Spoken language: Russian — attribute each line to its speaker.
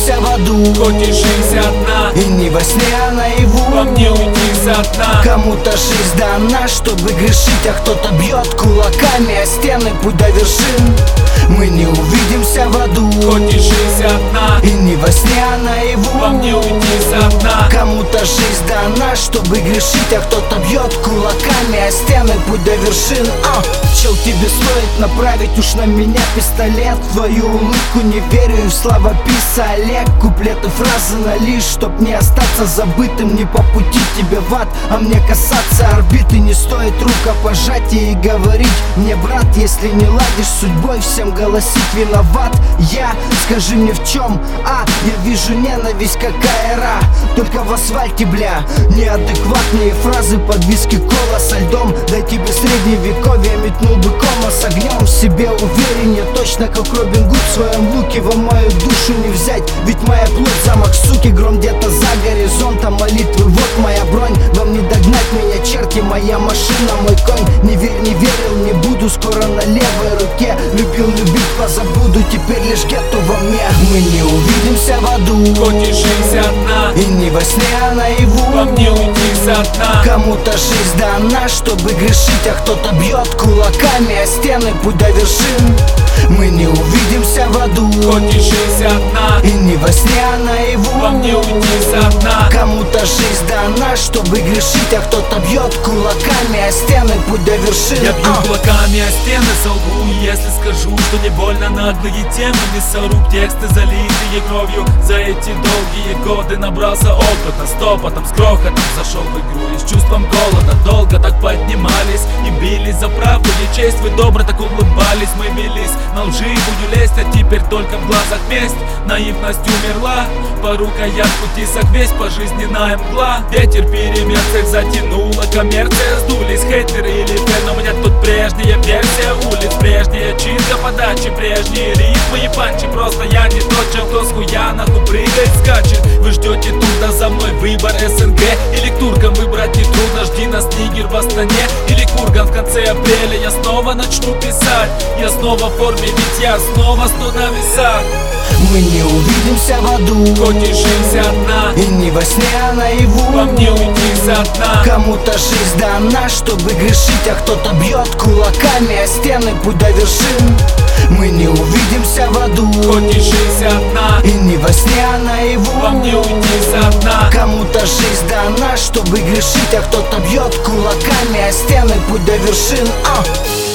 Speaker 1: увидимся в аду,
Speaker 2: хоть и жизнь одна,
Speaker 1: и не во сне, а наяву.
Speaker 2: во мне уйти со дна.
Speaker 1: Кому-то жизнь дана, чтобы грешить, а кто-то бьет кулаками о стены, путь до вершин. Мы не увидимся в аду,
Speaker 2: Хоть и жизнь одна,
Speaker 1: и не во сне, а наяву.
Speaker 2: во мне уйти со дна.
Speaker 1: Кому-то жизнь дана, чтобы грешить, а кто-то бьет кулаками о стены, путь до вершин. Чел, тебе стоит направить уж на меня пистолет. В твою улыбку не верю и в словописа Олег. Куплеты, фразы налишь, чтоб не остаться забытым. Не по пути тебе в ад, а мне касаться орбиты. Не стоит рукопожатия и говорить мне, брат, если не ладишь с судьбой, всем голосить виноват я. Скажи мне в чем, я вижу ненависть, какая ра. Только в асфальте, бля, неадекватные фразы под виски кола со льдом. Дай тебе средневековье, метнул бы кома с огнем. В себе увереннее, точно как Робин Гуд в своем луке. Во мою душу не взять, ведь моя плоть замок суки. Гром где-то за горизонтом, молитвы, вот моя бронь. Вам не догнать меня, черти, моя машина, мой конь. Не верь, не верил, не буду, скоро на левой руке. Любил, любить позабуду, теперь лишь гетто во мне. Мы не увидимся в аду,
Speaker 2: Хоть и жизнь одна,
Speaker 1: и не во сне, а наяву.
Speaker 2: во мне уйти со дна.
Speaker 1: Кому-то жизнь дана, чтобы грешить, а кто-то бьет кулаками о стены, путь до вершин. Мы не увидимся в аду,
Speaker 2: Хоть и жизнь одна,
Speaker 1: и не во сне, а наяву.
Speaker 2: во мне уйти со дна.
Speaker 1: Кому-то жизнь дана, чтобы грешить, а кто-то бьет кулаками о стены, путь до вершин.
Speaker 2: Я бью кулаками о стены, солгу, если скажу, что не больно наглые темы. Мясоруб, тексты залитые кровью. За эти долгие годы набрался опыта, с топотом, с грохотом зашел в игру и с чувством голода. Долго так поднимались и бились за правду и честь. Вы добро так улыбались, мы велись на лжи, буду лезть, а теперь только в глазах месть. Наивность умерла, по рукоятку тисок весь, пожизненная мгла. Ветер перемен всех затянула, коммерция, сдулись хейтеры или фен. У меня тут прежняя версия улиц, прежняя чистка подачи, прежние ритмы и панчи. Просто я не тот, чем кто с хуя нахуй прыгает, скачет. Вы ждете туда за мной выбор СНГ или к туркам выбрать не трудно. Жди нас Нигер в Астане или Курган в конце апреля. Я снова начну писать, я снова в форме, ведь я снова 100 на весах.
Speaker 1: Мы не увидимся в аду,
Speaker 2: Хоть и жизнь одна,
Speaker 1: и не во сне, а наяву.
Speaker 2: во мне уйти со дна.
Speaker 1: Кому-то жизнь дана, чтобы грешить, а кто-то бьет кулаками о стены, путь до вершин. Мы не увидимся в аду,
Speaker 2: Хоть и жизнь одна,
Speaker 1: и не во сне, а наяву.
Speaker 2: во мне уйти со дна.
Speaker 1: Кому-то жизнь дана, чтобы грешить, а кто-то бьет кулаками о стены, путь до вершин.